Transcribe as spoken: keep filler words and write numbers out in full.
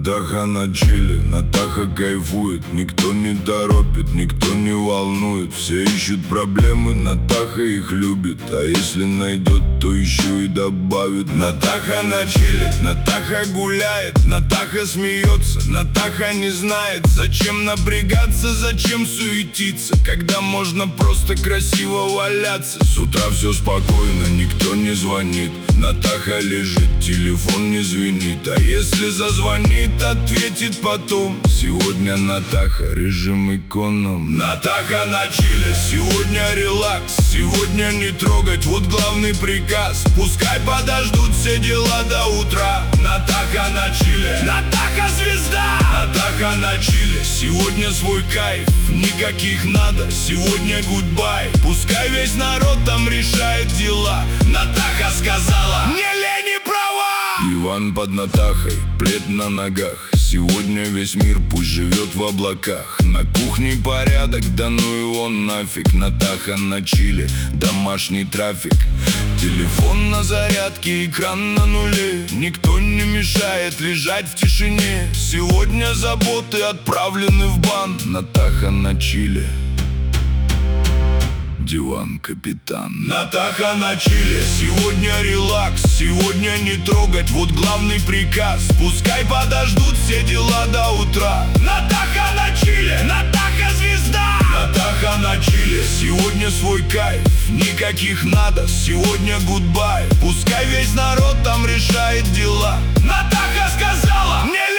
Натаха на чиле, Натаха кайфует. Никто не торопит, никто не волнует. Все ищут проблемы, Натаха их любит. А если найдет, то еще и добавит. Натаха на чиле, Натаха гуляет. Натаха смеется, Натаха не знает, зачем напрягаться, зачем суетиться, когда можно просто красиво валяться. С утра все спокойно, никто не звонит. Натаха лежит, телефон не звенит. А если зазвонит, ответит потом. Сегодня Натаха, режим эконом. Натаха на чиле, сегодня релакс. Сегодня не трогать, вот главный приказ. Пускай подождут все дела до утра. Натаха на чиле, Натаха звезда. Натаха на чиле, сегодня свой кайф. Никаких надо, сегодня гудбай. Пускай весь народ там решает дела. Натаха сказала: не лень и права. Иван под Натахой, плед на ногах. Сегодня весь мир пусть живет в облаках. На кухне порядок, да ну его нафиг. Натаха на чиле, домашний трафик. Телефон на зарядке, экран на нуле. Никто не мешает лежать в тишине. Сегодня заботы отправлены в бан. Натаха на чиле, диван капитан. Натаха на чиле, сегодня релакс. Сегодня не трогать, вот главный приказ. Пускай подождут все дела до утра. Натаха на чиле, Натаха звезда. Натаха на чиле, сегодня свой кайф. Никаких надо, сегодня гудбай. Пускай весь народ там решает дела. Натаха сказала: не